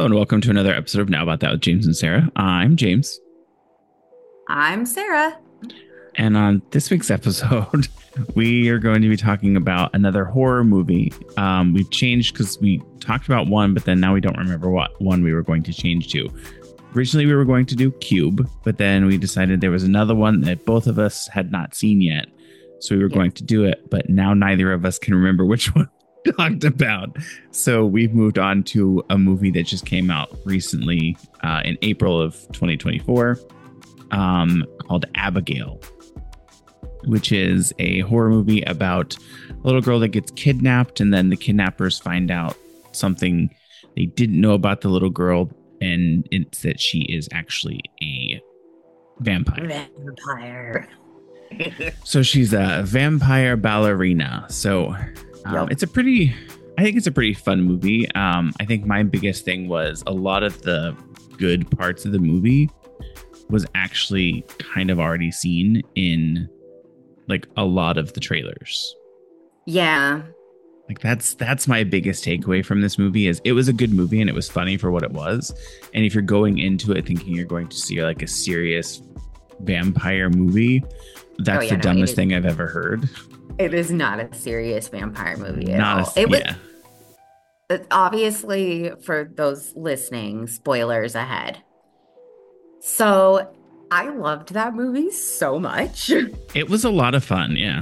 and welcome to another episode of Now About That with James and Sarah. I'm James, I'm Sarah. and on this week's episode, we are going to be talking about another horror movie. We've changed because we talked about one, but then now we don't remember what one we were going to change to. Originally, we were going to do Cube, but then we decided there was another one that both of us had not seen yet. So we were going to do it, but now neither of us can remember which one we talked about. So we've moved on to a movie that just came out recently in April of 2024 called Abigail, which is a horror movie about a little girl that gets kidnapped, and then the kidnappers find out something they didn't know about the little girl, and it's that she is actually a vampire. So she's a vampire ballerina. So it's a pretty, I think it's a pretty fun movie. I think my biggest thing was a lot of the good parts of the movie was actually kind of already seen in like a lot of the trailers. Yeah. Like that's my biggest takeaway from this movie is it was a good movie and it was funny for what it was. And if you're going into it thinking you're going to see like a serious vampire movie, that's the dumbest thing I've ever heard. It is not a serious vampire movie at Not all. It's obviously, for those listening, spoilers ahead. So I loved that movie so much. It was a lot of fun, yeah.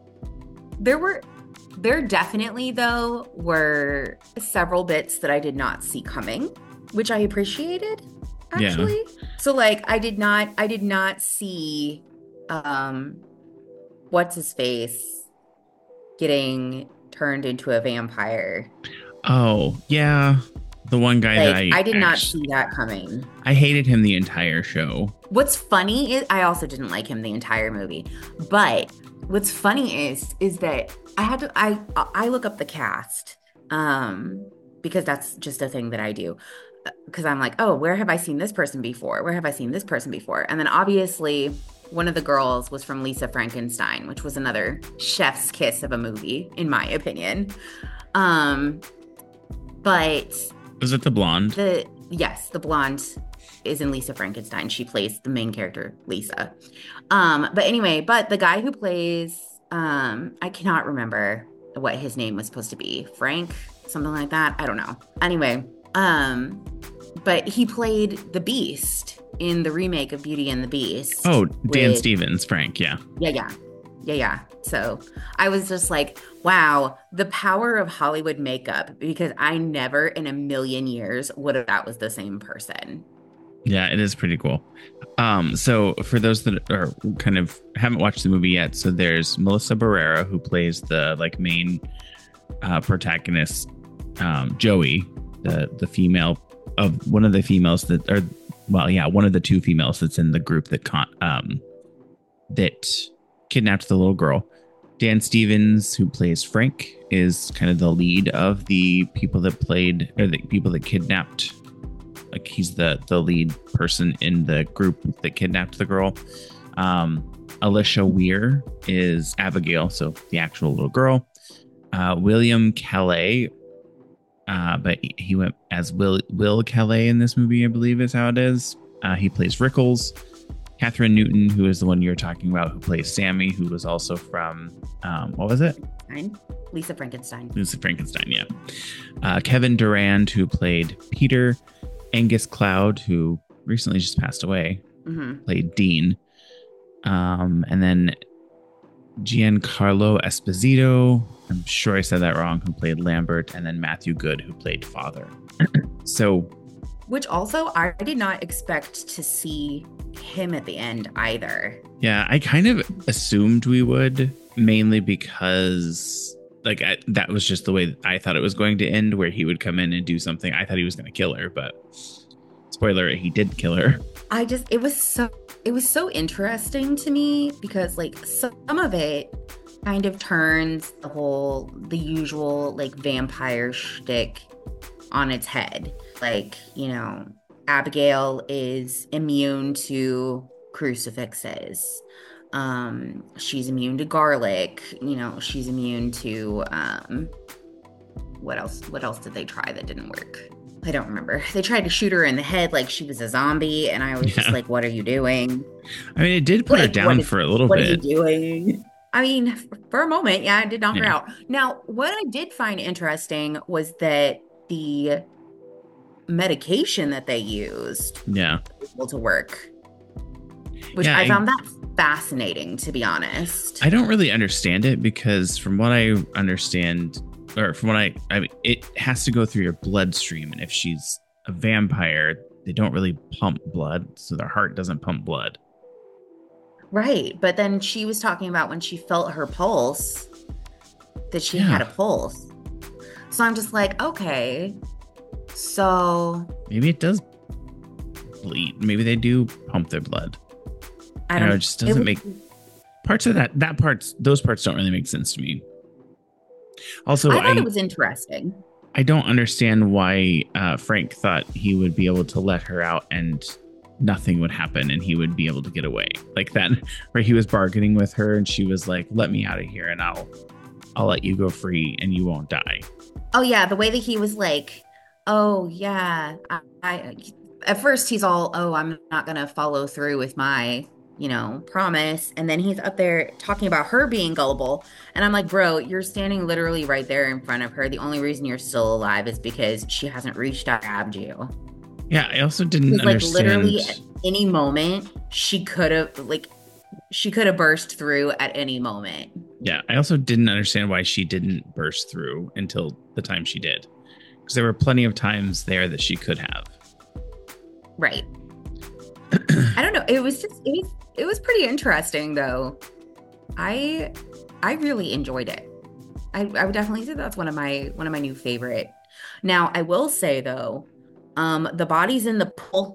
There definitely, though, were several bits that I did not see coming, which I appreciated, actually. Yeah. So like I did not see what's his face getting turned into a vampire. Oh, yeah. The one guy that I did not see that coming. I hated him the entire show. What's funny is I also didn't like him the entire movie. But what's funny is that I look up the cast because that's just a thing that I do. Because I'm like, oh, where have I seen this person before? Where have I seen this person before? And then obviously one of the girls was from Lisa Frankenstein, which was another chef's kiss of a movie, in my opinion. But was it the blonde? Yes, the blonde is in Lisa Frankenstein. She plays the main character, Lisa. But anyway, but the guy who plays, I cannot remember what his name was supposed to be. Frank, something like that. I don't know. Anyway, but he played the Beast in the remake of Beauty and the Beast. Oh, Dan Stevens, Frank, yeah. Yeah. So I was just like, wow, the power of Hollywood makeup, because I never in a million years would have that was the same person. Yeah, it is pretty cool. So for those that are kind of haven't watched the movie yet, so there's Melissa Barrera, who plays the like main protagonist, Joey, the female of one of the females that are, well, yeah, one of the two females that's in the group that that kidnapped the little girl. Dan Stevens, who plays Frank, is kind of the lead of the people that played, or the people that kidnapped. Like he's the lead person in the group that kidnapped the girl. Alicia Weir is Abigail, so the actual little girl. William Calais, but he went as Will Calais in this movie, I believe is how it is. He plays Rickles. Catherine Newton, who is the one you're talking about, who plays Sammy, who was also from, what was it? Lisa Frankenstein, yeah. Kevin Durand, who played Peter. Angus Cloud, who recently just passed away, played Dean. And then Giancarlo Esposito, I'm sure I said that wrong, who played Lambert. And then Matthew Good, who played Father. Which also, I did not expect to see him at the end either. Yeah, I kind of assumed we would, mainly because like that was just the way I thought it was going to end, where he would come in and do something. I thought he was going to kill her, but spoiler, he did kill her. It was so interesting to me because like some of it kind of turns the usual like vampire shtick on its head. Like, you know, Abigail is immune to crucifixes. She's immune to garlic. You know, she's immune to what else did they try that didn't work? I don't remember. They tried to shoot her in the head like she was a zombie, and I was just Yeah. like, "What are you doing? I mean, it did put her Like, down for a little what are you bit. doing?" I mean, for a moment, yeah, it did knock her Yeah. out. Now, what I did find interesting was that the medication that they used Yeah. was able to work, which Yeah. I found that fascinating, to be honest. I don't really understand it because from what I understand, or from what I mean, it has to go through your bloodstream. And if she's a vampire, they don't really pump blood. So their heart doesn't pump blood. Right. But then she was talking about when she felt her pulse, that she had Yeah. a pulse. So I'm just like, okay, so Maybe it does bleed. Maybe they do pump their blood. I I know don't, it just it doesn't was, make parts of those parts don't really make sense to me. Also, I thought it was interesting. I don't understand why Frank thought he would be able to let her out and nothing would happen and he would be able to get away like that. Where he was bargaining with her and she was like, "Let me out of here and I'll let you go free and you won't die." Oh yeah, the way that he was like, oh yeah, I at first he's all, oh, I'm not gonna follow through with my, promise. And then he's up there talking about her being gullible. And I'm like, bro, you're standing literally right there in front of her. The only reason you're still alive is because she hasn't reached out and grabbed you. Yeah, I also didn't Because like understand. literally at any moment, she could have burst through at any moment. Yeah, I also didn't understand why she didn't burst through until the time she did. Because there were plenty of times there that she could have. Right. I don't know. It was pretty interesting though. I I really enjoyed it. I would definitely say that's one of my new favorite. Now, I will say though, the bodies in the pool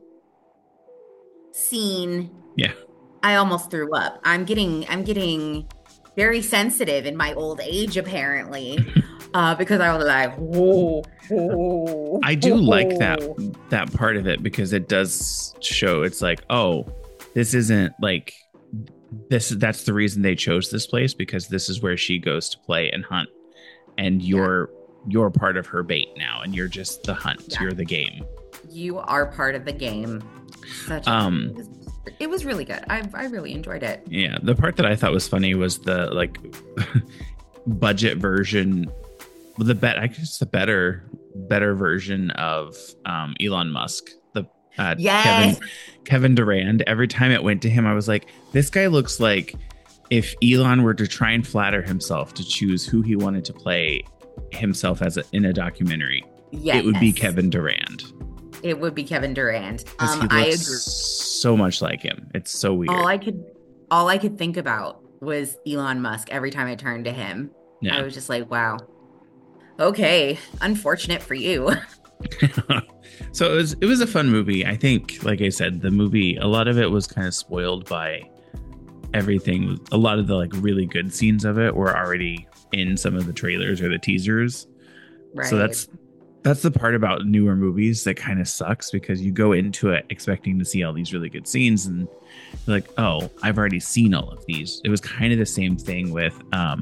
scene, Yeah. I almost threw up. I'm getting very sensitive in my old age apparently. Because I was like, whoa, whoa, I do like whoa. that part of it because it does show it's like, oh, this isn't like that's the reason they chose this place because this is where she goes to play and hunt and Yeah, you're part of her bait now and you're just the hunt. yeah. You're the game. You are part of the game. Such Um it was really good. I really enjoyed it. yeah, the part that I thought was funny was the like budget version, I guess the better version of Elon Musk, the Yes. Kevin Durand. Every time it went to him, I was like, this guy looks like if Elon were to try and flatter himself to choose who he wanted to play himself in a documentary, Yes. it would be Kevin Durand It would be Kevin Durant. because he I looks agree. so much like him. It's so weird. All I could think about was Elon Musk every time I turned to him. I Yeah. was just like, wow. Okay, unfortunate for you. So it was a fun movie. I think, like I said, the movie, a lot of it was kind of spoiled by everything. A lot of the like really good scenes of it were already in some of the trailers or the teasers. Right. So that's the part about newer movies that kind of sucks because you go into it expecting to see all these really good scenes and you're like, oh, I've already seen all of these. It was kind of the same thing with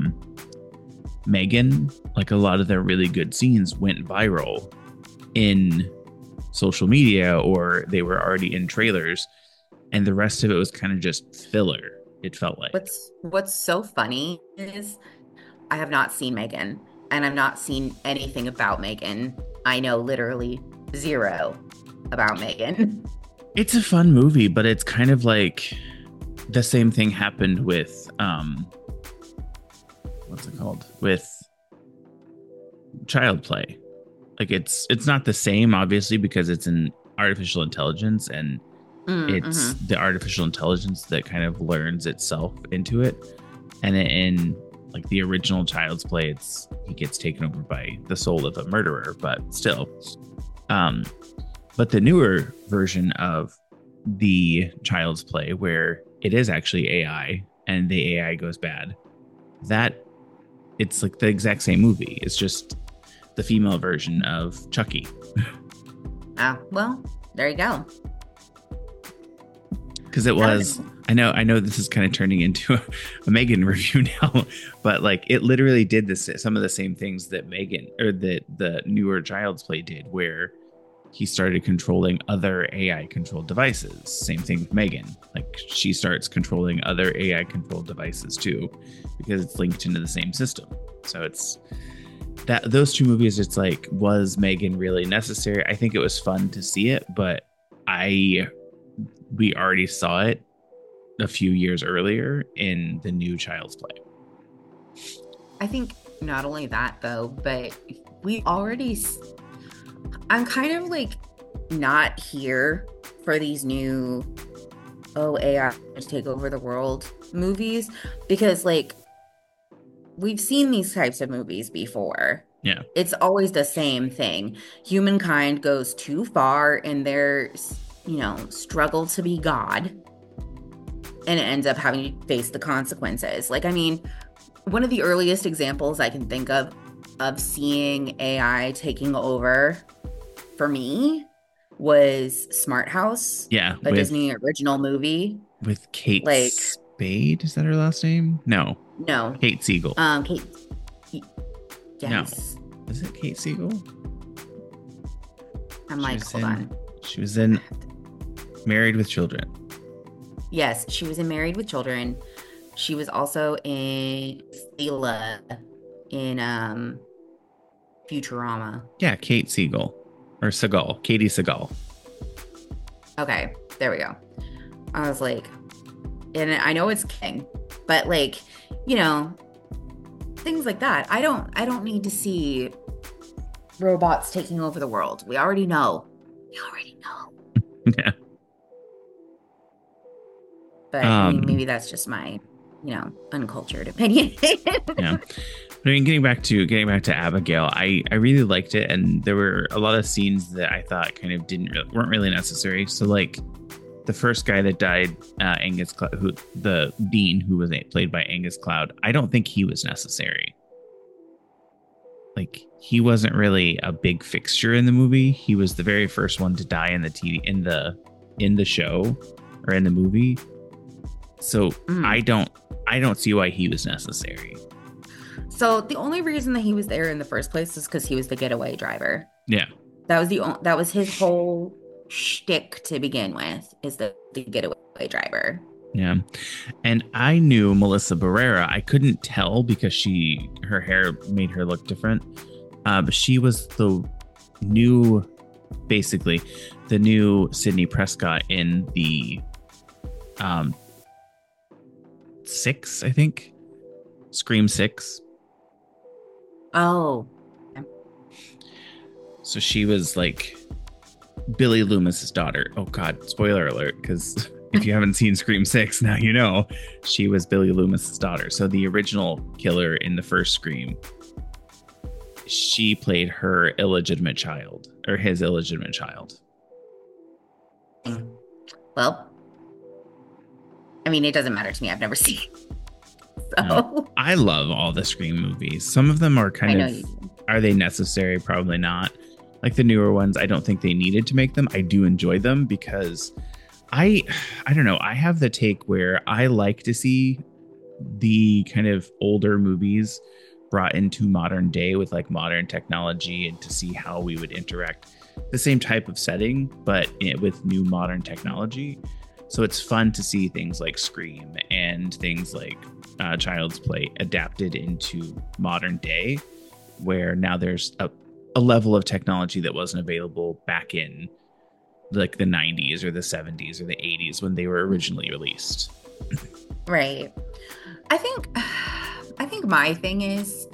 Megan. Like a lot of their really good scenes went viral in social media or they were already in trailers and the rest of it was kind of just filler, it felt like. What's so funny is I have not seen Megan and I've not seen anything about Megan. I know literally zero about Megan. It's a fun movie, but it's kind of like the same thing happened with what's it called? With Child Play. Like it's not the same obviously because it's an artificial intelligence and it's Mm-hmm. the artificial intelligence that kind of learns itself into it. And in like the original Child's Play, he gets taken over by the soul of a murderer, but still. But the newer version of the Child's Play, where it is actually AI and the AI goes bad, that it's like the exact same movie. It's just the female version of Chucky. Ah, well, there you go. Because it was, I know this is kind of turning into a Megan review now, but like it literally did some of the same things that Megan or the newer Child's Play did, where he started controlling other AI controlled devices. Same thing with Megan. Like she starts controlling other AI controlled devices too, because it's linked into the same system. So it's that those two movies, it's like, was Megan really necessary? I think it was fun to see it, but we already saw it a few years earlier in the new Child's Play. I think not only that though, but we already I'm kind of like not here for these new AI to take over the world movies, because like we've seen these types of movies before. Yeah. It's always the same thing. Humankind goes too far in their, struggle to be God, and it ends up having to face the consequences. Like, I mean, one of the earliest examples I can think of seeing AI taking over for me was Smart House. Yeah. A Disney original movie. With Kate Spade. Is that her last name? No. Kate Siegel. Kate. Yes. No. Is it Kate Siegel? Hold on. She was in Married with Children. Yes, she was in Married with Children. She was also in Sheila in Futurama. Yeah, Kate Siegel. Or Seagal. Katie Seagal. Okay, there we go. I was like, and I know it's King, but like, things like that. I don't need to see robots taking over the world. We already know. Yeah. But I mean, maybe that's just my, uncultured opinion. Yeah. But I mean, getting back to Abigail, I really liked it, and there were a lot of scenes that I thought kind of weren't really necessary. So like the first guy that died, Angus Cloud, the Dean, who was played by Angus Cloud, I don't think he was necessary. Like he wasn't really a big fixture in the movie. He was the very first one to die in the show or in the movie. So I don't see why he was necessary. So the only reason that he was there in the first place is because he was the getaway driver. Yeah, that was his whole shtick to begin with, is the getaway driver. Yeah, and I knew Melissa Barrera. I couldn't tell because her hair made her look different. But she was basically the new Sidney Prescott in the 6, I think, Scream 6. Oh. So she was like Billy Loomis's daughter. Oh God, spoiler alert, because if you haven't seen Scream 6, now you know she was Billy Loomis's daughter. So the original killer in the first Scream, she played her illegitimate child, or his illegitimate child. Well, I mean, it doesn't matter to me. I've never seen it. So. No, I love all the Scream movies. Some of them are are they necessary? Probably not. Like the newer ones, I don't think they needed to make them. I do enjoy them because I don't know. I have the take where I like to see the kind of older movies brought into modern day with like modern technology, and to see how we would interact the same type of setting, but with new modern technology. So it's fun to see things like Scream and things like Child's Play adapted into modern day, where now there's a level of technology that wasn't available back in like the 90s or the 70s or the 80s when they were originally released. Right. I think my thing is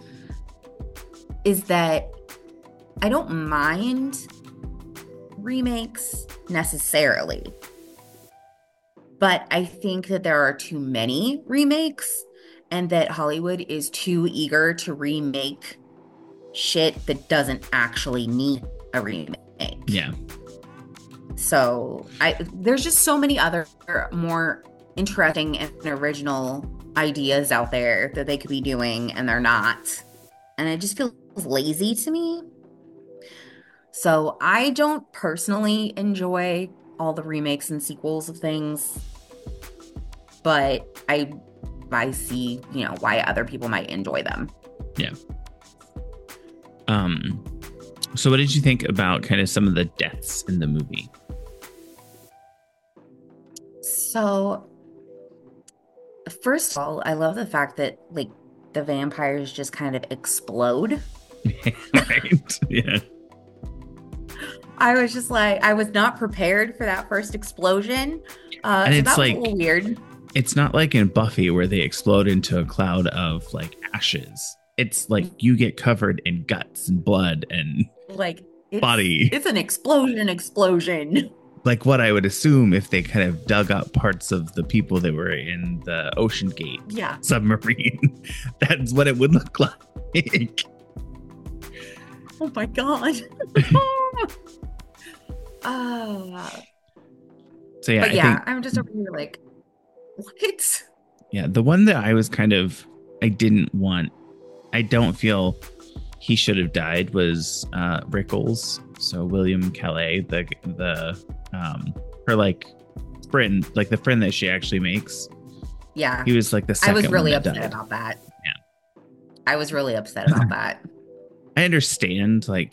that I don't mind remakes necessarily, but I think that there are too many remakes, and that Hollywood is too eager to remake shit that doesn't actually need a remake. Yeah. So there's just so many other more interesting and original ideas out there that they could be doing, and they're not. And it just feels lazy to me. So I don't personally enjoy all the remakes and sequels of things, but I see, why other people might enjoy them. Yeah. So, what did you think about kind of some of the deaths in the movie? So, first of all, I love the fact that like the vampires just kind of explode. Right? Yeah. I was just like, I was not prepared for that first explosion. And So it's that was a like, little weird. it's not like in Buffy where they explode into a cloud of like ashes. It's like you get covered in guts and blood and Like body. it's an explosion. Like what I would assume if they kind of dug up parts of the people that were in the Ocean Gate Yeah. submarine. That's what it would look like. Oh my God. uh, So yeah, but I yeah, think I'm just over here like, what? yeah, the one that I was kind of I didn't want, I don't feel he should have died was Rickles. So William Calais, the her like friend, like the friend that she actually makes. Yeah. He was like the I second was really one that upset died. about that. Yeah. I was really upset about that. I understand like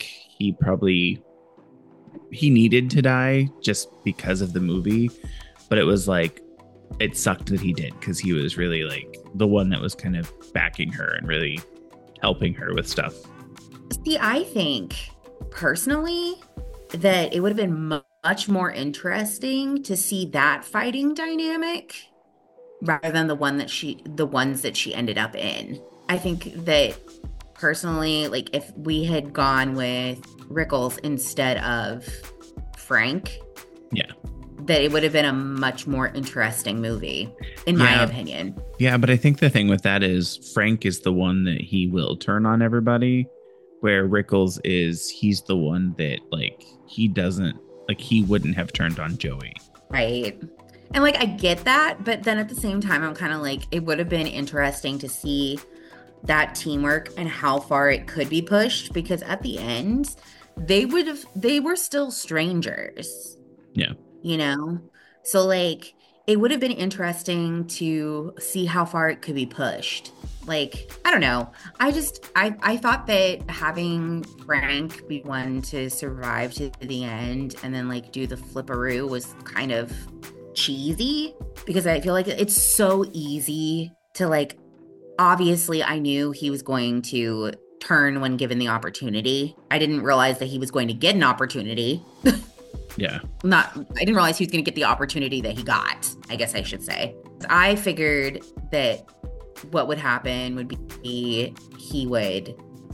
he needed to die just because of the movie, but it was like it sucked that he did because he was really like the one that was kind of backing her and really helping her with stuff. See, I think personally that it would have been much more interesting to see that fighting dynamic rather than the ones that she ended up in. I think that personally, like if we had gone with Rickles instead of Frank, Yeah. that it would have been a much more interesting movie, in my Yeah. opinion. Yeah, but I think the thing with that is Frank is the one that he will turn on everybody, where Rickles is he's the one that like he doesn't like he wouldn't have turned on Joey. Right. And like I get that, but then at the same time, I'm kind of like, it would have been interesting to see that teamwork and how far it could be pushed because at the end, they were still strangers. Yeah. You know? So like it would have been interesting to see how far it could be pushed. Like, I don't know. I thought that having Frank be one to survive to the end and then like do the flipperoo was kind of cheesy because I feel like it's so easy to like obviously I knew he was going to turn when given the opportunity. I didn't realize that he was going to get an opportunity. Yeah. I didn't realize he was going to get the opportunity that he got, I guess I should say. I figured that what would happen would be he would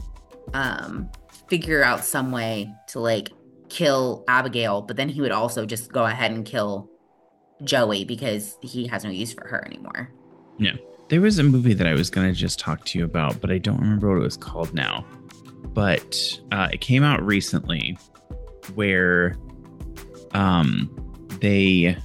figure out some way to like kill Abigail, but then he would also just go ahead and kill Joey because he has no use for her anymore. Yeah. There was a movie that I was going to just talk to you about, but I don't remember what it was called now. But it came out recently where they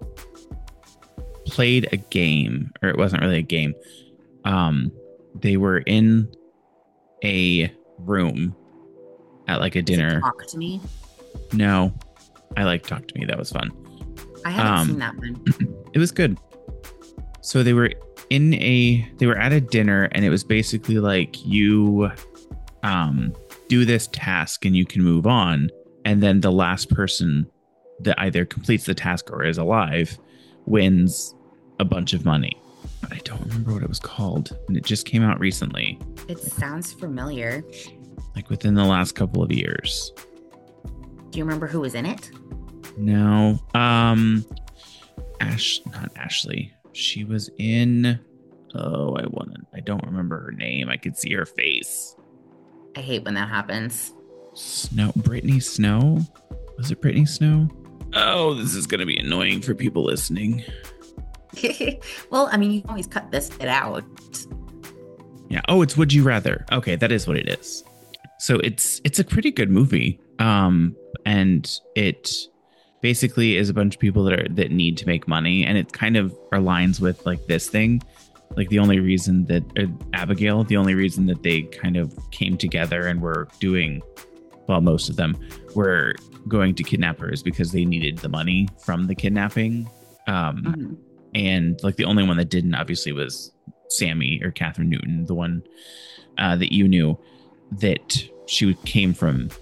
played a game, or it wasn't really a game. They were in a room at like a dinner. Talk to Me. No, I like Talk to Me. That was fun. I haven't seen that one. It was good. So they were at a dinner, and it was basically like you do this task and you can move on, and then the last person that either completes the task or is alive wins a bunch of money. But I don't remember what it was called, and it just came out recently, It sounds familiar. like within the last couple of years. Do you remember who was in it? No, not Ashley. She was in. Oh, I don't remember her name. I could see her face. I hate when that happens. Brittany Snow? Was it Brittany Snow? Oh, this is going to be annoying for people listening. Well, I mean, you can always cut this bit out. Yeah. Oh, it's Would You Rather. Okay, that is what it is. So it's a pretty good movie. And it basically is a bunch of people that need to make money, and it kind of aligns with like this thing. Like the only reason that Abigail, the only reason that they kind of came together and were doing, well, most of them were going to kidnap her is because they needed the money from the kidnapping. And like the only one that didn't obviously was Sammy or Catherine Newton, the one that you knew that she came from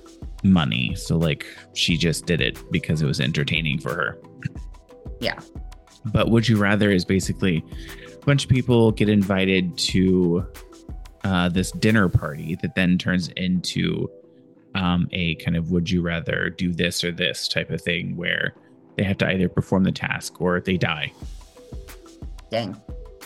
money. So like she just did it because it was entertaining for her. Yeah. But Would You Rather is basically a bunch of people get invited to this dinner party that then turns into a kind of would you rather do this or this type of thing where they have to either perform the task or they die. Dang.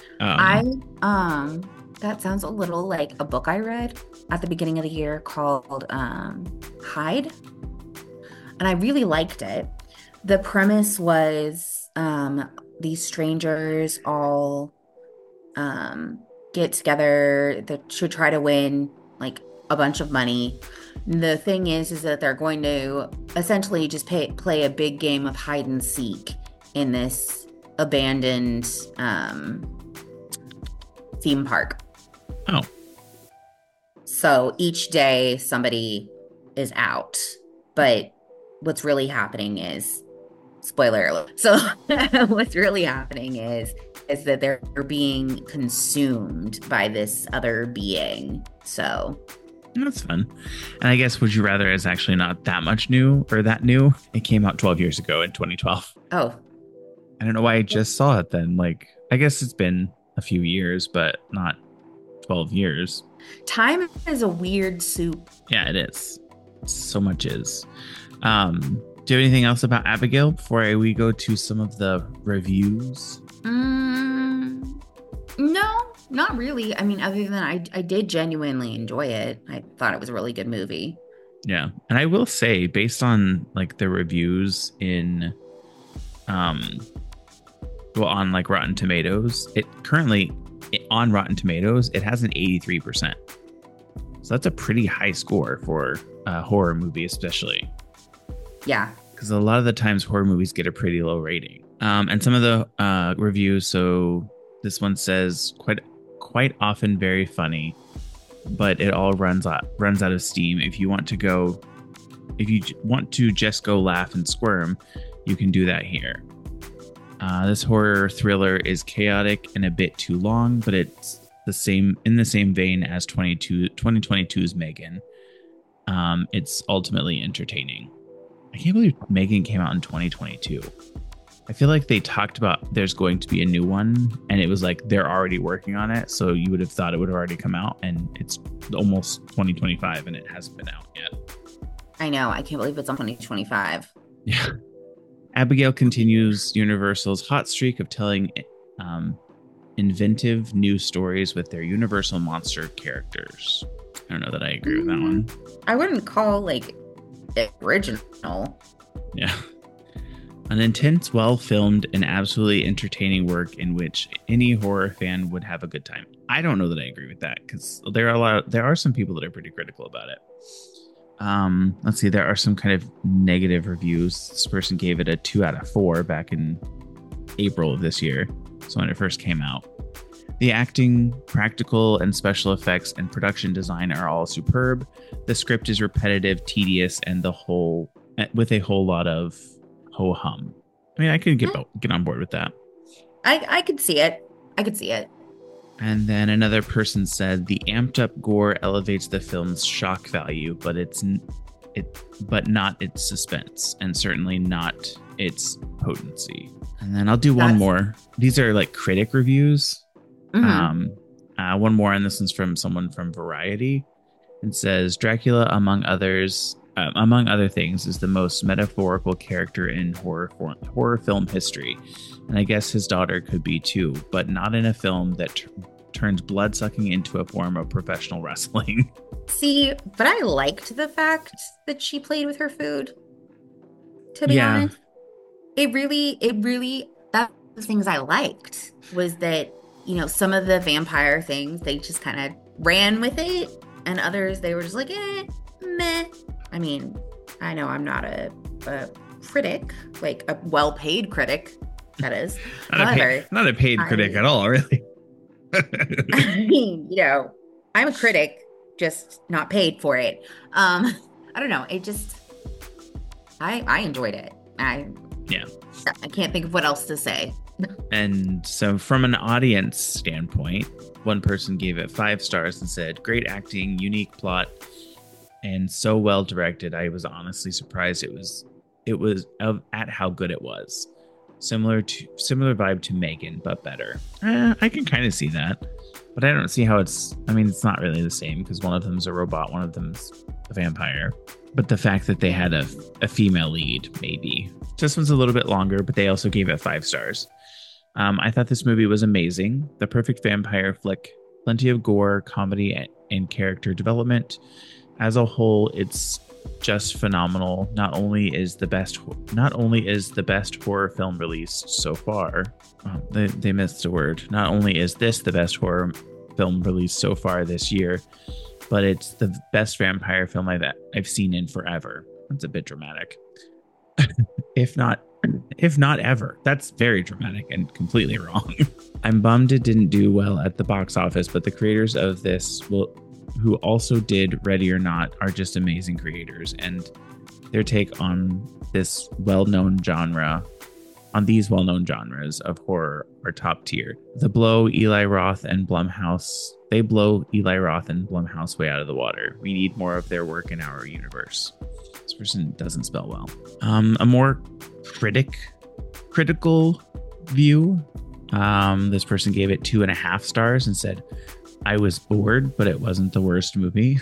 That sounds a little like a book I read at the beginning of the year called Hide. And I really liked it. The premise was these strangers all get together to try to win like a bunch of money. The thing is that they're going to essentially just play a big game of hide and seek in this abandoned theme park. Oh. So each day somebody is out, but what's really happening is, spoiler alert. So what's really happening is that they're being consumed by this other being. So that's fun. And I guess Would You Rather is actually not that much new or that new. It came out 12 years ago in 2012. Oh. I don't know why I just saw it then. Like, I guess it's been a few years, but not 12 years. Time is a weird soup. Yeah, it is. So much is. Do you have anything else about Abigail before we go to some of the reviews? No, not really. I mean, other than I did genuinely enjoy it. I thought it was a really good movie. Yeah. And I will say, based on like the reviews in on like Rotten Tomatoes, it currently on Rotten Tomatoes, it has an 83%. So that's a pretty high score for a horror movie, especially. Yeah. Because a lot of the times horror movies get a pretty low rating. And some of the reviews, so this one says quite often very funny, but it all runs out of steam. If you want to just go laugh and squirm, you can do that here. This horror thriller is chaotic and a bit too long, but it's in the same vein as 2022's Megan. It's ultimately entertaining. I can't believe Megan came out in 2022. I feel like they talked about there's going to be a new one, and it was like they're already working on it. So you would have thought it would have already come out, and it's almost 2025 and it hasn't been out yet. I know. I can't believe it's on 2025. Yeah. Abigail continues Universal's hot streak of telling inventive new stories with their Universal monster characters. I don't know that I agree with that one. I wouldn't call like it original. Yeah. An intense, well-filmed, and absolutely entertaining work in which any horror fan would have a good time. I don't know that I agree with that because there are some people that are pretty critical about it. Let's see, there are some kind of negative reviews. This person gave it a 2 out of 4 back in April of this year, so when it first came out. The acting, practical and special effects, and production design are all superb. The script is repetitive, tedious, and with a whole lot of ho-hum. I mean, I could get on board with that. I could see it. And then another person said the amped up gore elevates the film's shock value, but not its suspense, and certainly not its potency. And then I'll do one more. These are like critic reviews. Mm-hmm. One more, and this one's from someone from Variety. It says Dracula, among other things, is the most metaphorical character in horror film history, and I guess his daughter could be too, but not in a film that turns blood-sucking into a form of professional wrestling. See, but I liked the fact that she played with her food, to be honest. It really, that's the things I liked, was that, you know, some of the vampire things, they just kind of ran with it, and others, they were just like, meh. I mean, I know I'm not a critic, like a well-paid critic, that is. not a paid critic at all, really. I mean, you know, I'm a critic, just not paid for it. I don't know. It just, I enjoyed it. I can't think of what else to say. And so from an audience standpoint, one person gave it 5 stars and said, great acting, unique plot, and so well directed. I was honestly surprised at how good it was. Similar vibe to Megan, but better. I can kind of see that, but I don't see how it's. I mean, it's not really the same because one of them's a robot, one of them's a vampire. But the fact that they had a female lead, maybe this one's a little bit longer, but they also gave it 5 stars. I thought this movie was amazing. The perfect vampire flick, plenty of gore, comedy, and character development. As a whole, it's just phenomenal. Not only is the best horror film released so far. They missed a word. Not only is this the best horror film released so far this year, but it's the best vampire film I've seen in forever. That's a bit dramatic. if not ever. That's very dramatic and completely wrong. I'm bummed it didn't do well at the box office, but the creators of this who also did Ready or Not are just amazing creators, and their take on these well-known genres of horror are top tier. They blow Eli Roth and Blumhouse way out of the water. We need more of their work in our universe. This person doesn't spell well. A more critical view. This person gave it 2.5 stars and said, I was bored, but it wasn't the worst movie.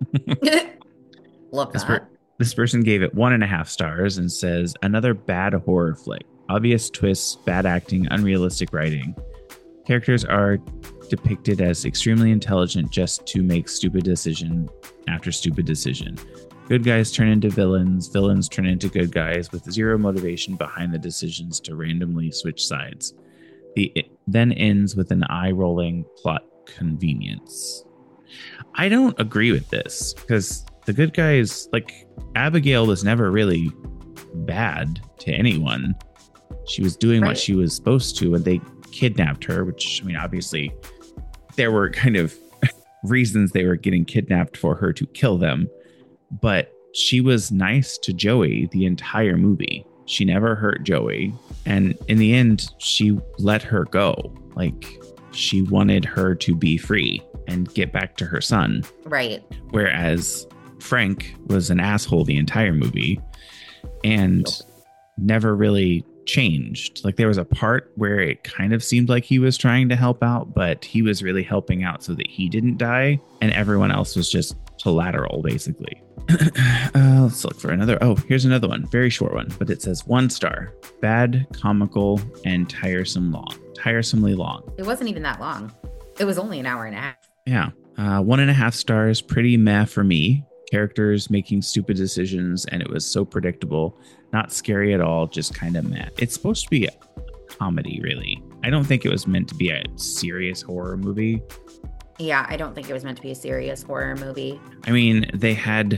Love that. This person gave it 1.5 stars and says, another bad horror flick. Obvious twists, bad acting, unrealistic writing. Characters are depicted as extremely intelligent just to make stupid decision after stupid decision. Good guys turn into villains, villains turn into good guys with zero motivation behind the decisions to randomly switch sides. It then ends with an eye-rolling plot convenience. I don't agree with this because the good guys, like Abigail, was never really bad to anyone. She was doing what she was supposed to, and they kidnapped her, which, I mean, obviously there were kind of reasons they were getting kidnapped for her to kill them, but she was nice to Joey the entire movie. She never hurt Joey, and in the end she let her go. Like, she wanted her to be free and get back to her son. Right. Whereas Frank was an asshole the entire movie and never really changed. Like, there was a part where it kind of seemed like he was trying to help out, but he was really helping out so that he didn't die, and everyone else was just collateral, basically. Let's look for another. Oh, here's another one. Very short one, but it says 1 star. Bad, comical, and tiresomely long. It wasn't even that long. It was only an hour and a half. Yeah. 1.5 stars. Pretty meh for me. Characters making stupid decisions, and it was so predictable. Not scary at all, just kind of meh. It's supposed to be a comedy, really. I don't think it was meant to be a serious horror movie. Yeah, I don't think it was meant to be a serious horror movie. I mean, they had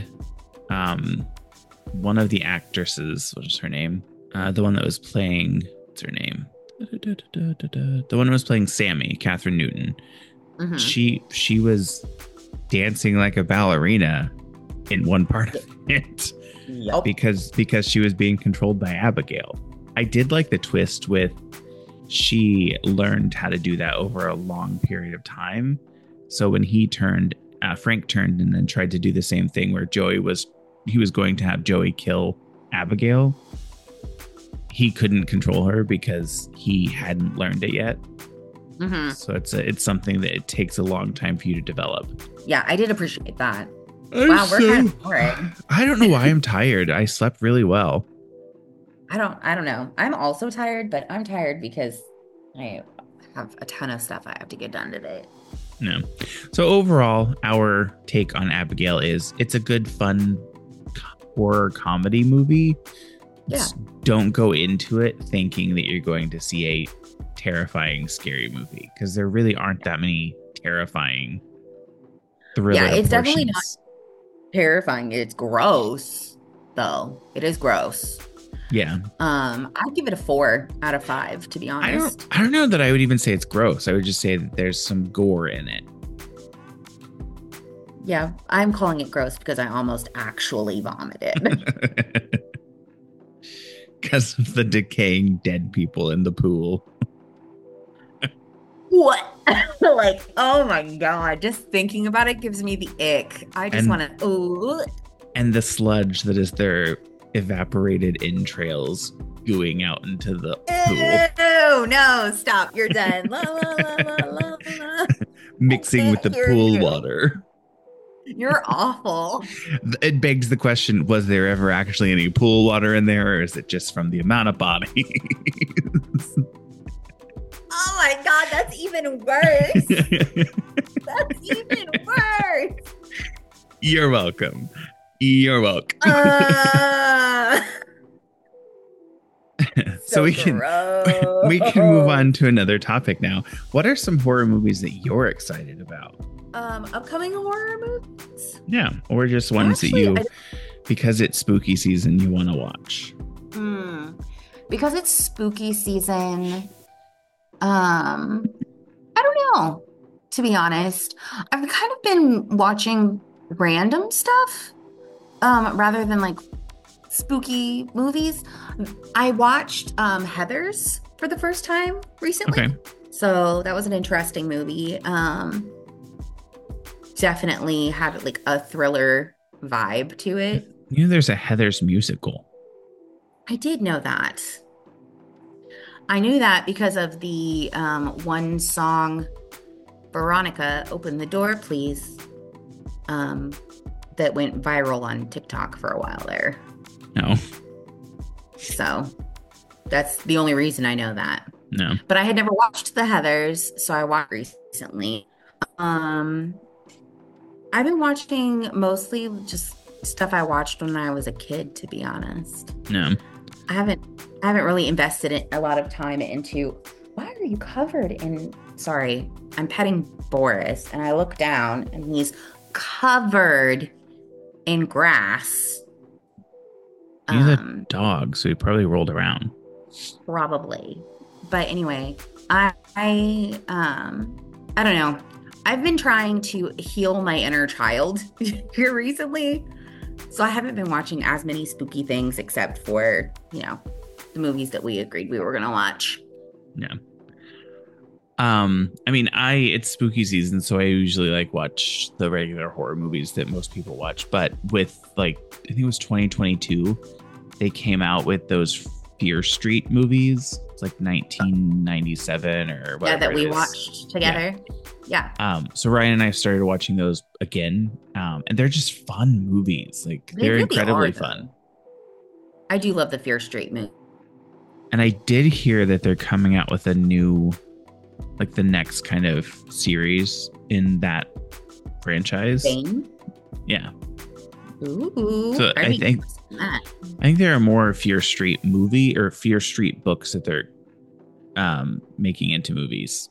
one of the actresses, what is her name? The one that was playing, what's her name? The one who was playing Sammy, Catherine Newton. Mm-hmm. She was dancing like a ballerina in one part of it. Yep. Because she was being controlled by Abigail. I did like the twist with she learned how to do that over a long period of time. So when Frank turned and then tried to do the same thing where he was going to have Joey kill Abigail. He couldn't control her because he hadn't learned it yet. Mm-hmm. So it's something that it takes a long time for you to develop. Yeah, I did appreciate that. Wow, we're kind of boring. I don't know why I'm tired. I slept really well. I don't know. I'm also tired, but I'm tired because I have a ton of stuff I have to get done today. No. So overall, our take on Abigail is it's a good, fun horror comedy movie. Yeah. Don't go into it thinking that you're going to see a terrifying, scary movie, because there really aren't that many terrifying thriller. Yeah, it's definitely not terrifying. It's gross, though. It is gross. Yeah. I'd give it a 4 out of 5, to be honest. I don't know that I would even say it's gross. I would just say that there's some gore in it. Yeah, I'm calling it gross because I almost actually vomited. Because of the decaying dead people in the pool. What? Like, oh my God, just thinking about it gives me the ick. I just And want to, ooh. and the sludge that is their evaporated entrails gooing out into the pool, Ew, no, stop. You're done. La, la, la, la, la, la. I mixing with can't the hear pool you. water. You're awful. It begs the question, was there ever actually any pool water in there, or is it just from the amount of bodies? Oh my God, that's even worse. That's even worse. You're welcome. You're welcome. Uh, So we can move on to another topic now. What are some horror movies that you're excited about? Upcoming horror movies? Yeah, or just ones Actually, that because it's spooky season, you want to watch. Because it's spooky season. I don't know, to be honest. I've kind of been watching random stuff, rather than like spooky movies. I watched Heathers for the first time recently. Okay. So that was an interesting movie. Definitely had like a thriller vibe to it. You know, there's a Heathers musical. I did know that. I knew that because of the one song, Veronica, Open the Door, Please, that went viral on TikTok for a while there. No. So that's the only reason I know that. No. But I had never watched The Heathers, so I watched recently. I've been watching mostly just stuff I watched when I was a kid, to be honest. No. I haven't really invested a lot of time into, why are you covered in, sorry, I'm petting Boris and I look down and he's covered in grass. He's a dog, so he probably rolled around. Probably. But anyway, I don't know. I've been trying to heal my inner child here recently. So I haven't been watching as many spooky things except for, the movies that we agreed we were going to watch. Yeah. I mean, it's spooky season, so I usually like watch the regular horror movies that most people watch. But with I think it was 2022, they came out with those Fear Street movies. It's like 1997 or whatever. Yeah, that we watched together. Yeah. So Ryan and I started watching those again, and they're just fun movies. They're really incredibly fun. I do love the Fear Street movie. And I did hear that they're coming out with a new, the next kind of series in that franchise. Bane? Yeah. Ooh. So I think there are more Fear Street movie or Fear Street books that they're making into movies.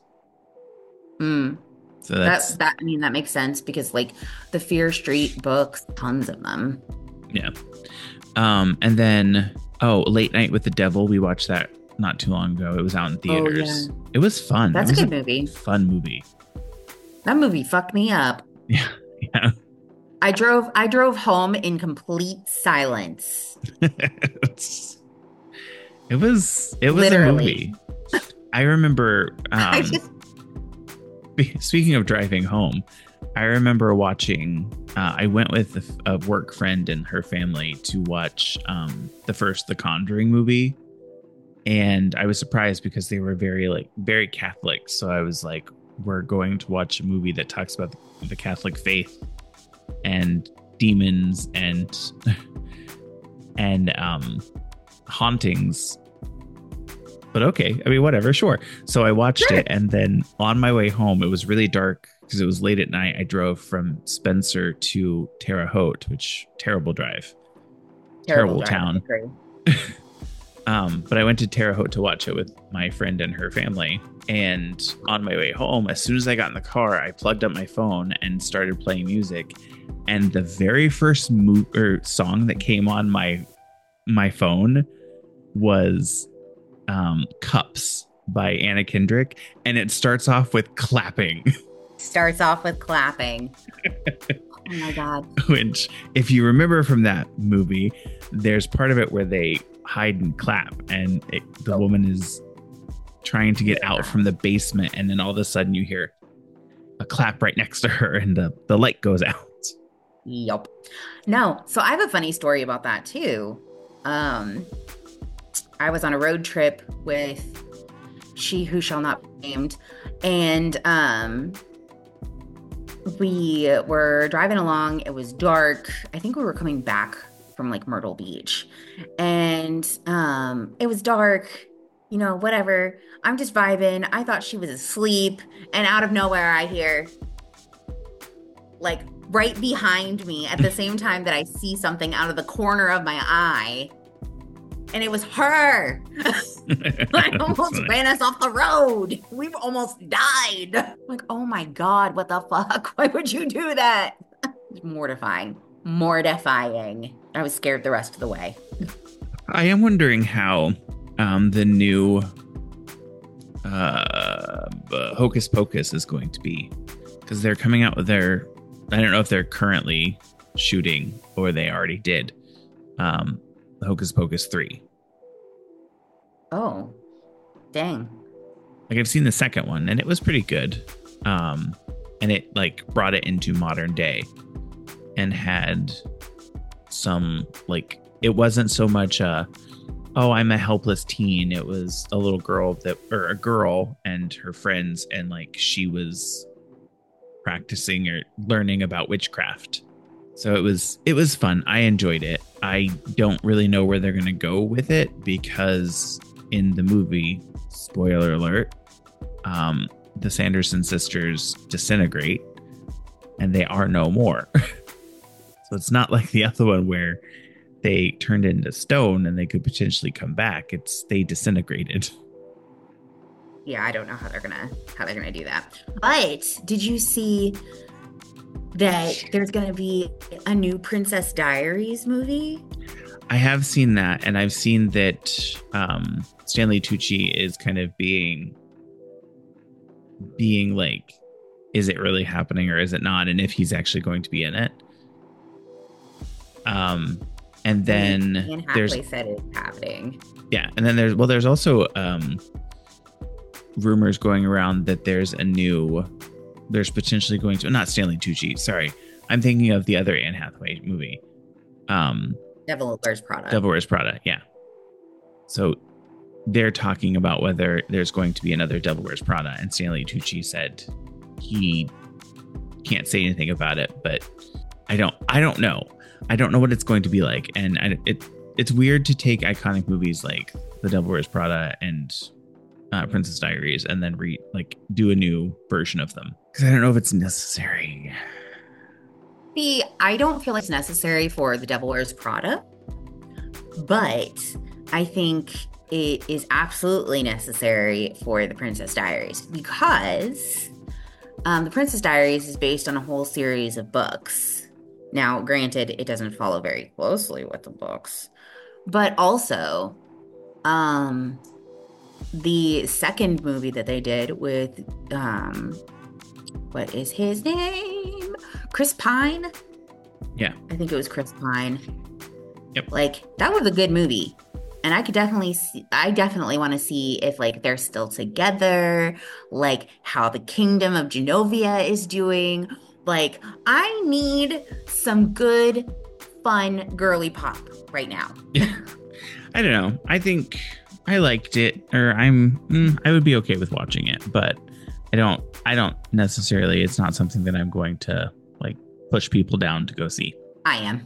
So that makes sense because the Fear Street books, tons of them. Yeah. And then Late Night with the Devil, we watched that not too long ago. It was out in theaters. Oh, yeah. It was fun. That's a good movie. Fun movie. That movie fucked me up. Yeah. Yeah. I drove home in complete silence. It was literally a movie. I remember speaking of driving home, I remember watching I went with a work friend and her family to watch the Conjuring movie, and I was surprised because they were very Catholic. So I was like, we're going to watch a movie that talks about the Catholic faith and demons and hauntings. But okay, I mean, whatever, sure. So I watched it, and then on my way home, it was really dark because it was late at night. I drove from Spencer to Terre Haute, which terrible drive, terrible town. But I went to Terre Haute to watch it with my friend and her family. And on my way home, as soon as I got in the car, I plugged up my phone and started playing music. And the very first song that came on my phone was Cups by Anna Kendrick, and it starts off with clapping. Oh my God. Which, if you remember from that movie, there's part of it where they hide and clap, and the woman is trying to get out from the basement, and then all of a sudden you hear a clap right next to her, and the light goes out. Yup. No, so I have a funny story about that too. I was on a road trip with She Who Shall Not Be Named, and we were driving along. It was dark. I think we were coming back from like Myrtle Beach, and it was dark, whatever. I'm just vibing. I thought she was asleep, and out of nowhere I hear, like, right behind me at the same time that I see something out of the corner of my eye, and it was her. I almost ran us off the road. We almost died. I'm like, oh my God, what the fuck? Why would you do that? It's mortifying. I was scared the rest of the way. I am wondering how the new Hocus Pocus is going to be, because they're coming out with their, I don't know if they're currently shooting or they already did, Hocus Pocus 3. Oh, dang. Like, I've seen the second one and it was pretty good. And it like brought it into modern day and had some, like, it wasn't so much oh, I'm a helpless teen. It was a little girl a girl and her friends, and like she was practicing or learning about witchcraft. So it was fun. I enjoyed it. I don't really know where they're going to go with it, because in the movie, spoiler alert, the Sanderson sisters disintegrate and they are no more. So it's not like the other one where they turned into stone and they could potentially come back. They disintegrated. Yeah, I don't know how they're gonna do that. But did you see that there's gonna be a new Princess Diaries movie? I have seen that, and I've seen that Stanley Tucci is kind of being like, is it really happening or is it not? And if he's actually going to be in it. And then Anne Hathaway said it's happening. Yeah, and then there's also rumors going around that there's potentially going to, not Stanley Tucci, sorry, I'm thinking of the other Anne Hathaway movie. Devil Wears Prada. Devil Wears Prada, yeah. So they're talking about whether there's going to be another Devil Wears Prada, and Stanley Tucci said he can't say anything about it, but I don't know. I don't know what it's going to be like, and it's weird to take iconic movies like The Devil Wears Prada and Princess Diaries and then do a new version of them, because I don't know if it's necessary. See, I don't feel it's necessary for The Devil Wears Prada, but I think it is absolutely necessary for The Princess Diaries, because The Princess Diaries is based on a whole series of books. Now, granted, it doesn't follow very closely with the books, but also the second movie that they did with what is his name? Chris Pine? Yeah. I think it was Chris Pine. Yep. Like, that was a good movie. And I definitely want to see if like they're still together, like how the Kingdom of Genovia is doing. Like, I need some good, fun, girly pop right now. I don't know. I think I liked it, or I would be okay with watching it, but I don't necessarily, it's not something that I'm going to like push people down to go see. I am.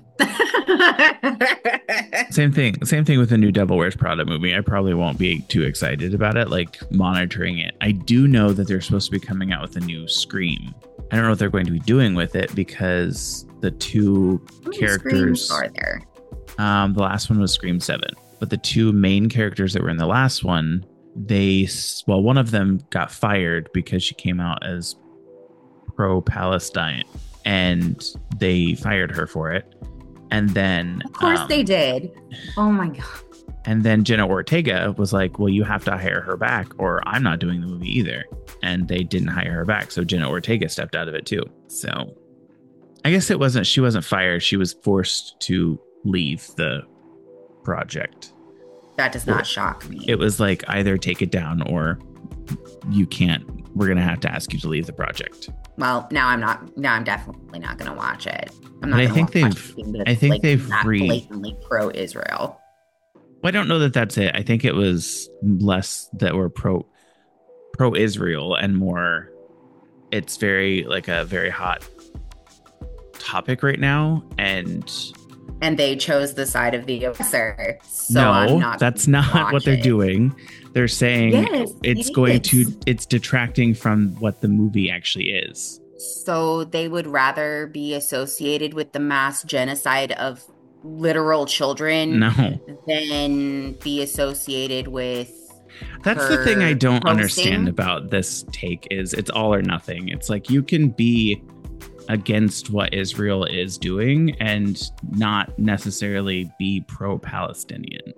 Same thing with the new Devil Wears Prada movie. I probably won't be too excited about it, like monitoring it. I do know that they're supposed to be coming out with a new Scream. I don't know what they're going to be doing with it, because the two characters are there. The last one was Scream 7, but the two main characters that were in the last one, one of them got fired because she came out as pro-Palestine, and they fired her for it. And then, of course, they did. Oh my God. And then Jenna Ortega was like, well, you have to hire her back or I'm not doing the movie either. And they didn't hire her back. So Jenna Ortega stepped out of it too. So I guess she wasn't fired. She was forced to leave the project. That does not shock me. It was like either take it down or you can't. We're gonna have to ask you to leave the project. Well, now I'm definitely not going to watch it. I'm But not I going think to watch they've. anything that's I think like they've that blatantly pro-Israel. Well, I don't know that that's it. I think it was less that we're pro Israel and more. It's very like a very hot topic right now, and they chose the side of the aggressor. So no, that's not what they're doing. They're saying yes, it's detracting from what the movie actually is. So they would rather be associated with the mass genocide of literal children than be associated with. That's the thing I don't understand about this take is it's all or nothing. It's like you can be against what Israel is doing and not necessarily be pro-Palestinian.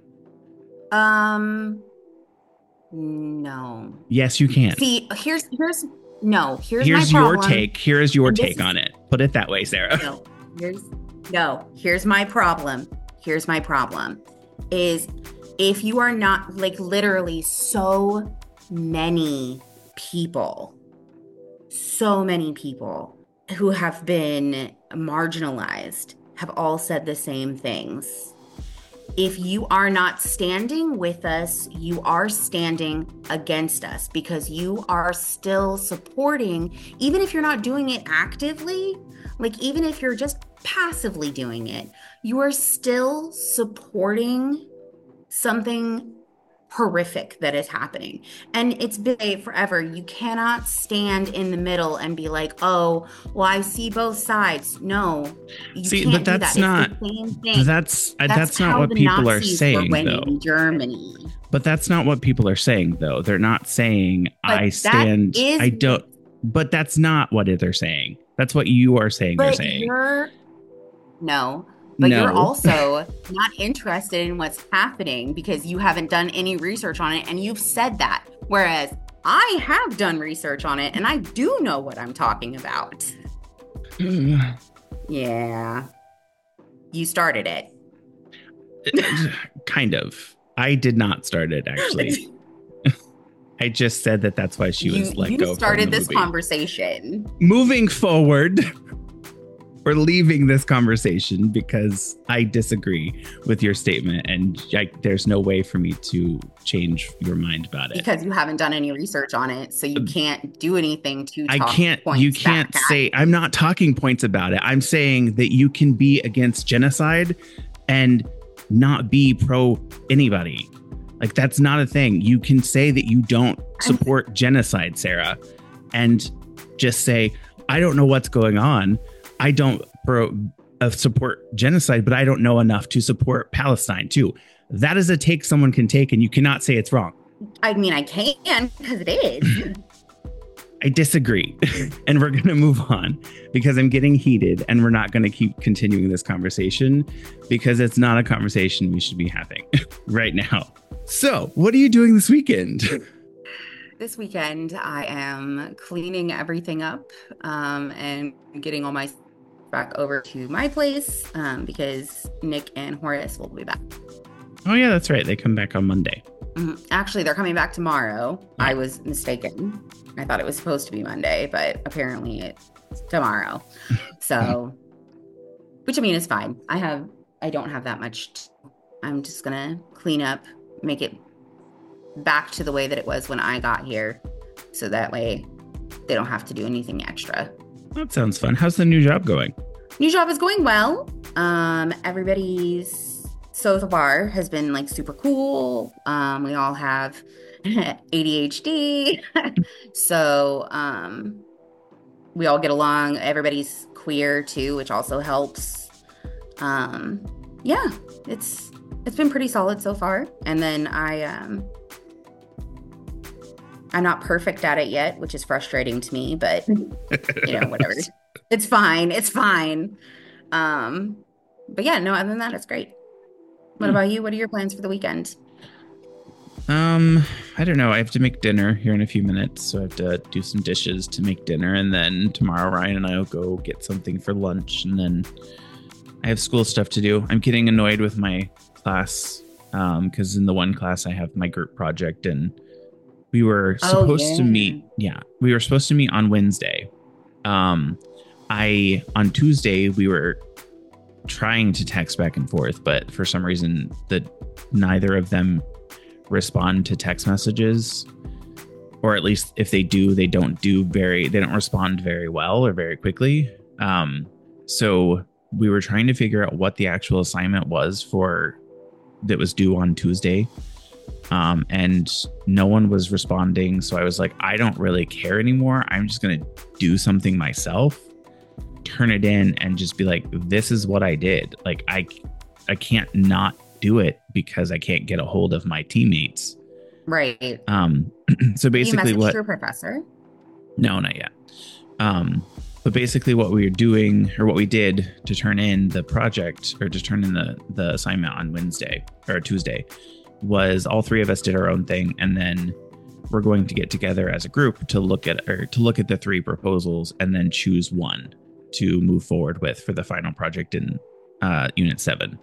No. Yes, you can. See, here's my your take. Here's your take on it. Put it that way, Sarah. Here's my problem. Here's my problem is if you are not like literally so many people who have been marginalized have all said the same things. If you are not standing with us, you are standing against us because you are still supporting, even if you're not doing it actively, like even if you're just passively doing it, you are still supporting something horrific that is happening. And it's been forever. You cannot stand in the middle and be like, oh, well, I see both sides. No, you can't but that's do that. not it's the same thing. That's not what people Nazis are saying though. In Germany. But that's not what people are saying though. They're not saying I stand. I don't. But that's not what they're saying. That's what you are saying. They're saying. But you're also not interested in what's happening because you haven't done any research on it and you've said that. Whereas I have done research on it and I do know what I'm talking about. Yeah. You started it. Kind of. I did not start it, actually. I just said that's why she was let go. You started this conversation. Moving forward. We're leaving this conversation because I disagree with your statement and there's no way for me to change your mind about it. Because you haven't done any research on it, so you can't do anything to you can't say, I'm not talking points about it. I'm saying that you can be against genocide and not be pro anybody. Like that's not a thing. You can say that you don't support genocide, Sarah, and just say, I don't know what's going on. I don't support genocide, but I don't know enough to support Palestine too. That is a take someone can take, and you cannot say it's wrong. I mean, I can because it is. I disagree, and we're going to move on because I'm getting heated, and we're not going to keep continuing this conversation because it's not a conversation we should be having right now. So, what are you doing this weekend? This weekend, I am cleaning everything up and getting all my back over to my place because Nick and Horace will be back. Oh, yeah, that's right. They come back on Monday. Mm-hmm. Actually, they're coming back tomorrow. Yeah. I was mistaken. I thought it was supposed to be Monday, but apparently it's tomorrow. So, which I mean is fine. I don't have that much. I'm just going to clean up, make it back to the way that it was when I got here. So that way they don't have to do anything extra. That sounds fun. How's the new job going? New job is going well. Everybody's so far has been like super cool. We all have ADHD. So we all get along. Everybody's queer too, which also helps. Yeah, it's been pretty solid so far. And then I'm not perfect at it yet, which is frustrating to me, but whatever. It's fine. It's fine. But yeah, no, other than that, it's great. What about you? What are your plans for the weekend? I don't know. I have to make dinner here in a few minutes. So I have to do some dishes to make dinner. And then tomorrow, Ryan and I will go get something for lunch. And then I have school stuff to do. I'm getting annoyed with my class because in the one class I have my group project and We were Oh supposed to yeah. meet. Yeah, we were supposed to meet on Wednesday. I on Tuesday we were trying to text back and forth, but for some reason that neither of them respond to text messages, or at least if they do, they don't respond very well or very quickly. So we were trying to figure out what the actual assignment was for that was due on Tuesday. And no one was responding. So I was like, I don't really care anymore. I'm just going to do something myself, turn it in, and just be like, this is what I did. Like, I can't not do it because I can't get a hold of my teammates. Right. So basically you messaged your professor? No, not yet. But basically what we were doing, or what we did to turn in the project, or to turn in the assignment on Wednesday or Tuesday, was all three of us did our own thing, and then we're going to get together as a group to look at the three proposals and then choose one to move forward with for the final project in Unit 7.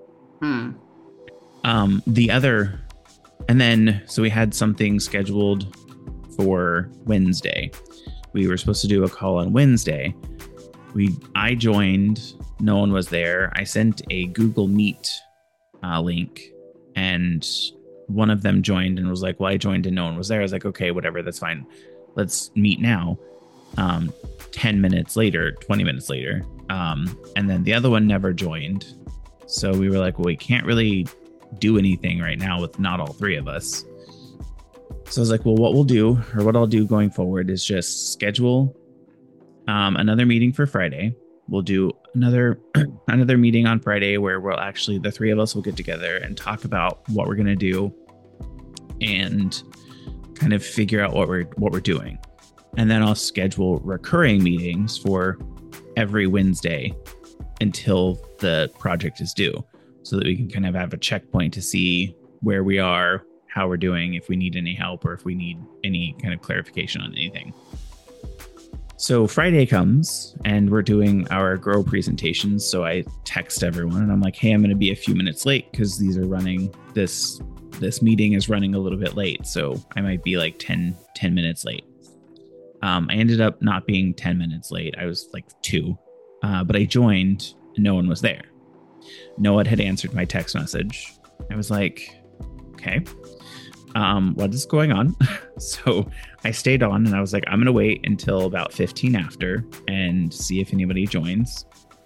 So we had something scheduled for Wednesday. We were supposed to do a call on Wednesday. I joined. No one was there. I sent a Google Meet link, and one of them joined and was like, well, I joined and no one was there. I was like, okay, whatever, that's fine. Let's meet now. 10 minutes later, 20 minutes later. And then the other one never joined. So we were like, well, we can't really do anything right now with not all three of us. So I was like, well, what I'll do going forward is just schedule another meeting for Friday. We'll do another meeting on Friday where the three of us will get together and talk about what we're going to do and kind of figure out what we're doing. And then I'll schedule recurring meetings for every Wednesday until the project is due, so that we can kind of have a checkpoint to see where we are, how we're doing, if we need any help, or if we need any kind of clarification on anything. So Friday comes and we're doing our grow presentations. So I text everyone and I'm like, hey, I'm going to be a few minutes late because this meeting is running a little bit late. So I might be like 10 minutes late. I ended up not being 10 minutes late. I was like 2, but I joined and no one was there. No one had answered my text message. I was like, okay, what is going on? So I stayed on and I was like, I'm going to wait until about 15 after and see if anybody joins.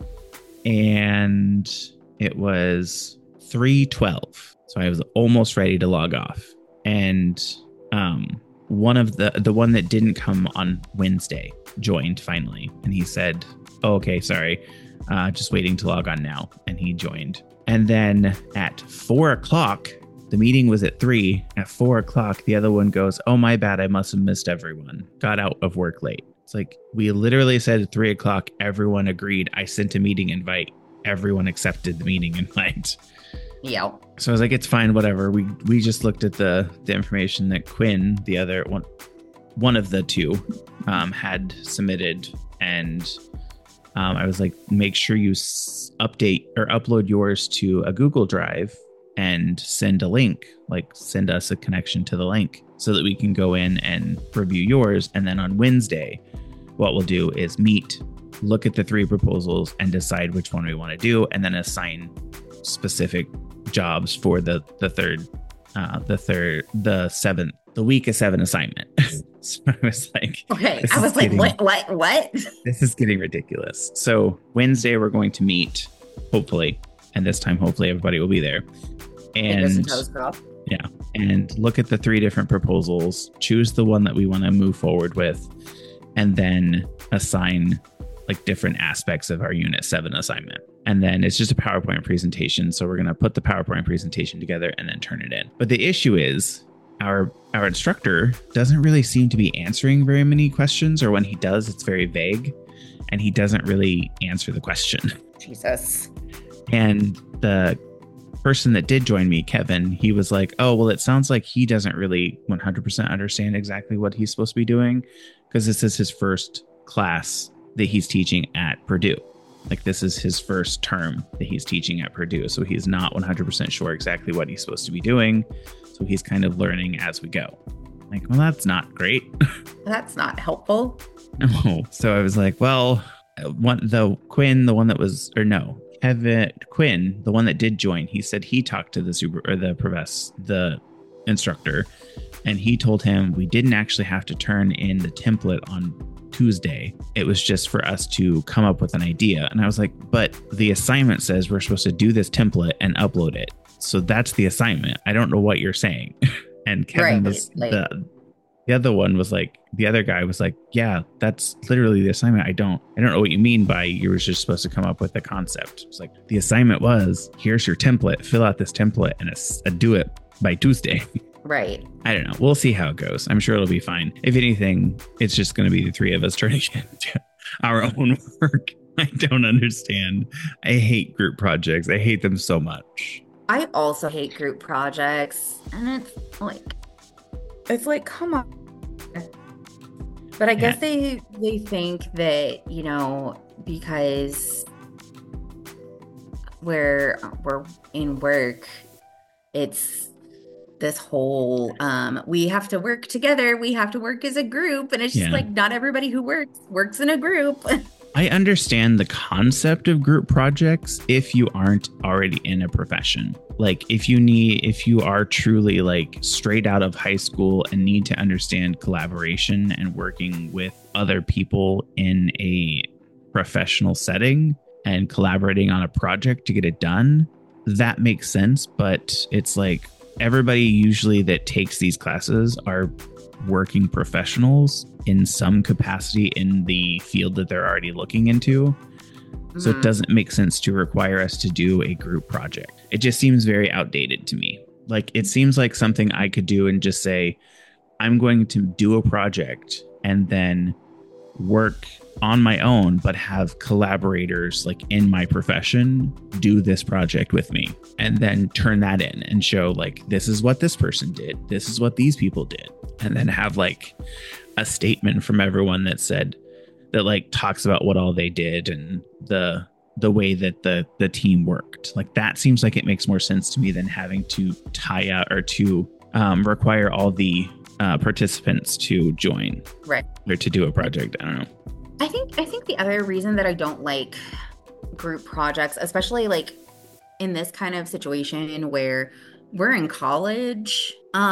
And it was 3:12. So I was almost ready to log off. And one of the one that didn't come on Wednesday joined finally. And he said, oh, okay, sorry. Just waiting to log on now. And he joined. And then at 4:00, the meeting was at 3. At 4:00, the other one goes, oh, my bad. I must have missed everyone. Got out of work late. It's like, we literally said at 3:00, everyone agreed. I sent a meeting invite. Everyone accepted the meeting invite. Yeah. So I was like, it's fine, whatever. We just looked at the information that Quinn, the other one of the two, had submitted. And I was like, make sure you update or upload yours to a Google Drive and send a link, like send us a connection to the link so that we can go in and review yours. And then on Wednesday, what we'll do is meet, look at the 3 proposals and decide which one we want to do, and then assign specific jobs for the week of 7 assignment. So I was like, okay. I was like, what? This is getting ridiculous. So Wednesday we're going to meet, hopefully, and this time hopefully everybody will be there. And yeah, and look at the 3 different proposals, choose the one that we want to move forward with, and then assign like different aspects of our Unit 7 assignment. And then it's just a PowerPoint presentation. So we're going to put the PowerPoint presentation together and then turn it in. But the issue is our instructor doesn't really seem to be answering very many questions, or when he does, it's very vague and he doesn't really answer the question. Jesus. And the person that did join me, Kevin, he was like, oh, well, it sounds like he doesn't really 100% understand exactly what he's supposed to be doing, because this is his first class that he's teaching at Purdue. Like, this is his first term that he's teaching at Purdue. So he's not 100% sure exactly what he's supposed to be doing. So he's kind of learning as we go. Like, well, that's not great. That's not helpful. Oh, so I was like, well, the one that was, or no, Kevin Quinn, the one that did join, he said he talked to the instructor, and he told him we didn't actually have to turn in the template on Tuesday. It was just for us to come up with an idea. And I was like, but the assignment says we're supposed to do this template and upload it. So that's the assignment. I don't know what you're saying. And Kevin was the other one was like, the other guy was like, yeah, that's literally the assignment. I don't know what you mean by you were just supposed to come up with the concept. It's like, the assignment was, here's your template, fill out this template and do it by Tuesday. Right. I don't know. We'll see how it goes. I'm sure it'll be fine. If anything, it's just going to be the three of us turning into our own work. I don't understand. I hate group projects. I hate them so much. I also hate group projects. And it's like, come on. But I guess they think that, you know, because we're in work, it's this whole we have to work together, we have to work as a group, and it's just like not everybody who works in a group. I understand the concept of group projects if you aren't already in a profession. Like if you are truly like straight out of high school and need to understand collaboration and working with other people in a professional setting and collaborating on a project to get it done, that makes sense. But it's like everybody usually that takes these classes are working professionals in some capacity in the field that they're already looking into. So it doesn't make sense to require us to do a group project. It just seems very outdated to me. Like it seems like something I could do and just say, I'm going to do a project and then work on my own, but have collaborators like in my profession do this project with me and then turn that in and show like, this is what this person did. This is what these people did. And then have like a statement from everyone that said that like talks about what all they did and the way that the team worked. Like that seems like it makes more sense to me than having to tie out or to require all the participants to join, right, or to do a project. I don't know. I think the other reason that I don't like group projects, especially like in this kind of situation where we're in college,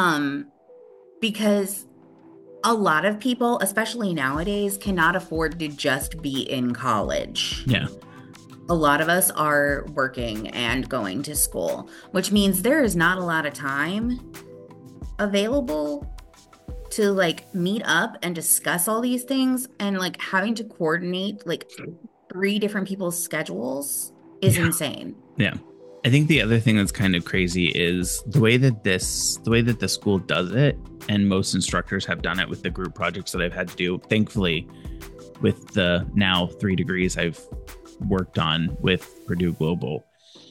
because a lot of people, especially nowadays, cannot afford to just be in college. Yeah. A lot of us are working and going to school, which means there is not a lot of time available to like meet up and discuss all these things, and like having to coordinate like 3 different people's schedules is insane. Yeah. I think the other thing that's kind of crazy is the way that the school does it, and most instructors have done it with the group projects that I've had to do. Thankfully, with the now 3 degrees I've worked on with Purdue Global,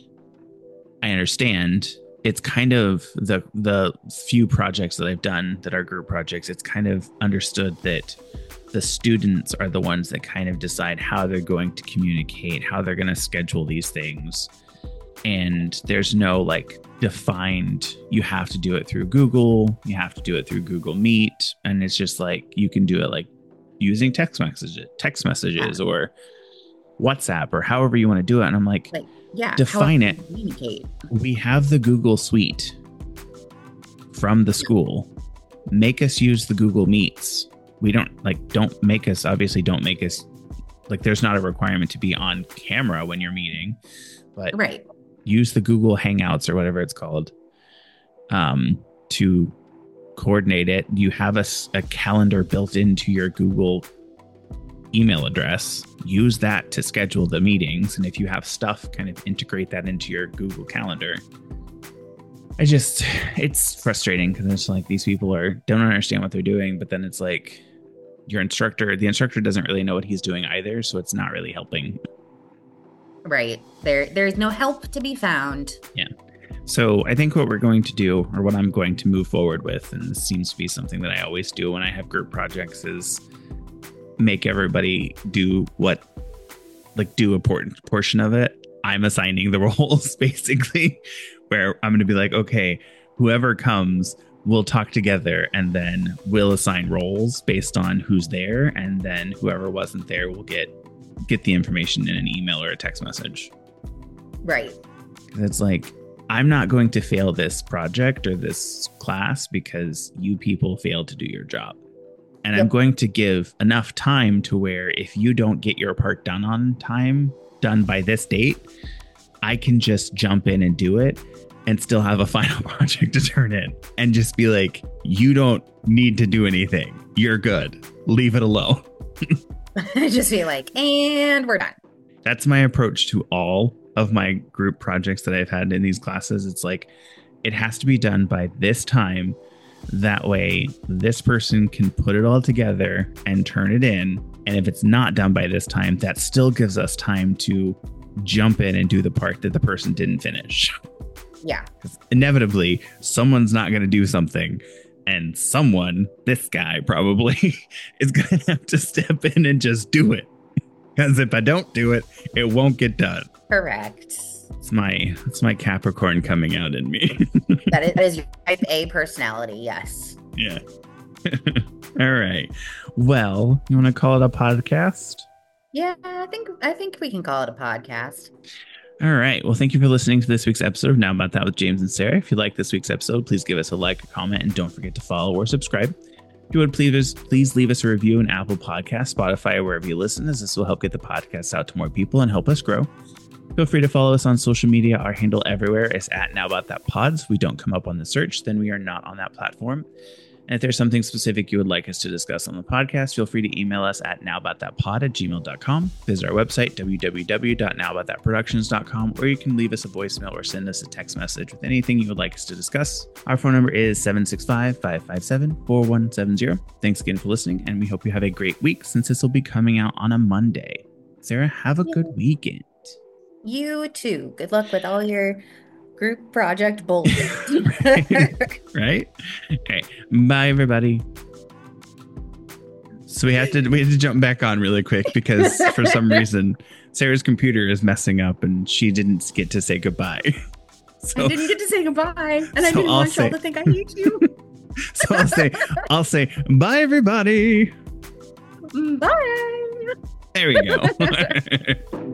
I understand it's kind of the few projects that I've done that are group projects. It's kind of understood that the students are the ones that kind of decide how they're going to communicate, how they're going to schedule these things. And there's no like defined, you have to do it through Google, you have to do it through Google Meet. And it's just like, you can do it like using text messages or WhatsApp or however you want to do it. And I'm like define it. Communicate. We have the Google Suite from the school. Make us use the Google Meets. We don't make us like, there's not a requirement to be on camera when you're meeting, but use the Google Hangouts or whatever it's called to coordinate it. You have a calendar built into your Google email address. Use that to schedule the meetings. And if you have stuff, kind of integrate that into your Google Calendar. It's frustrating because it's like these people don't understand what they're doing, but then it's like the instructor doesn't really know what he's doing either. So it's not really helping. Right. There's no help to be found. Yeah. So I think what we're going to do, or what I'm going to move forward with, and this seems to be something that I always do when I have group projects, is make everybody do a portion of it. I'm assigning the roles basically, where I'm going to be like, okay, whoever comes, we'll talk together and then we'll assign roles based on who's there. And then whoever wasn't there will get the information in an email or a text message. Right. It's like, I'm not going to fail this project or this class because you people failed to do your job. And I'm going to give enough time to where if you don't get your part done on time, done by this date, I can just jump in and do it and still have a final project to turn in and just be like, you don't need to do anything. You're good. Leave it alone. Just be like, and we're done. That's my approach to all of my group projects that I've had in these classes. It's like, it has to be done by this time. That way, this person can put it all together and turn it in. And if it's not done by this time, that still gives us time to jump in and do the part that the person didn't finish. Yeah. Inevitably, someone's not going to do something. And someone, this guy probably, is going to have to step in and just do it. Because if I don't do it, it won't get done. Correct. It's my Capricorn coming out in me. That is your type A personality, yes. Yeah. All right. Well, you want to call it a podcast? Yeah, I think we can call it a podcast. All right. Well, thank you for listening to this week's episode of Now About That with James and Sarah. If you like this week's episode, please give us a like, a comment, and don't forget to follow or subscribe. If you would please leave us a review in Apple Podcasts, Spotify, or wherever you listen, as this will help get the podcast out to more people and help us grow. Feel free to follow us on social media. Our handle everywhere is @NowAboutThatPods. If we don't come up on the search, then we are not on that platform. And if there's something specific you would like us to discuss on the podcast, feel free to email us at nowaboutThatPod@gmail.com. Visit our website, www.nowaboutThatProductions.com, or you can leave us a voicemail or send us a text message with anything you would like us to discuss. Our phone number is 765-557-4170. Thanks again for listening, and we hope you have a great week since this will be coming out on a Monday. Sarah, have a good weekend. You too. Good luck with all your group project bullshit. Right? Okay. Bye, everybody. So we had to jump back on really quick because for some reason Sarah's computer is messing up and she didn't get to say goodbye. So, I didn't get to say goodbye, and I didn't want y'all to think I hate you. So I'll say bye, everybody. Bye. There we go.